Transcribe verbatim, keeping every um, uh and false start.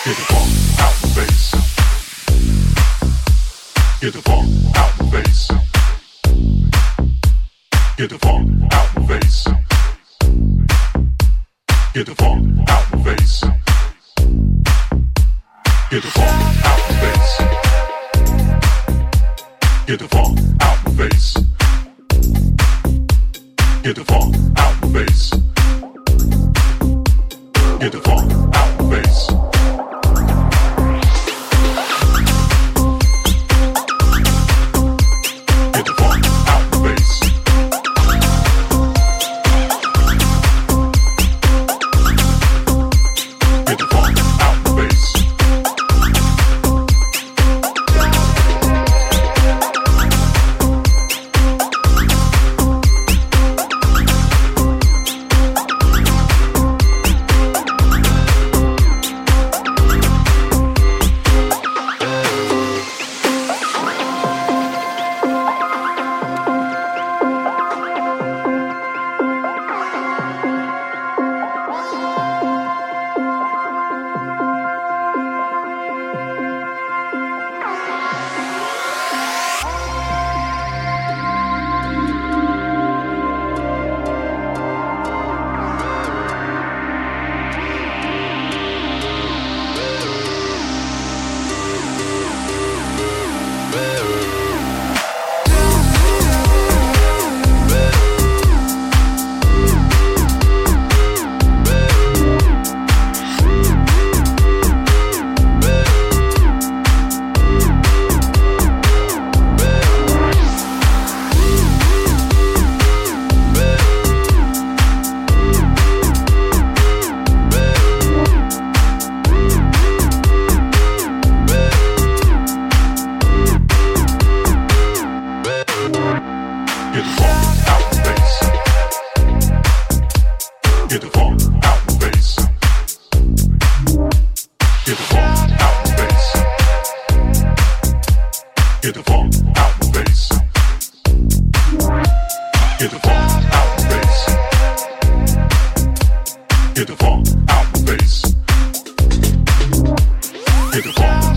Get the funk out the face. Get the funk out the face. Get the funk out the face. Get the funk out the face. Get the funk out the face. Get the funk out the face. Get the funk out the face. Get the funk out the face. Get the funk out the face. Get the funk.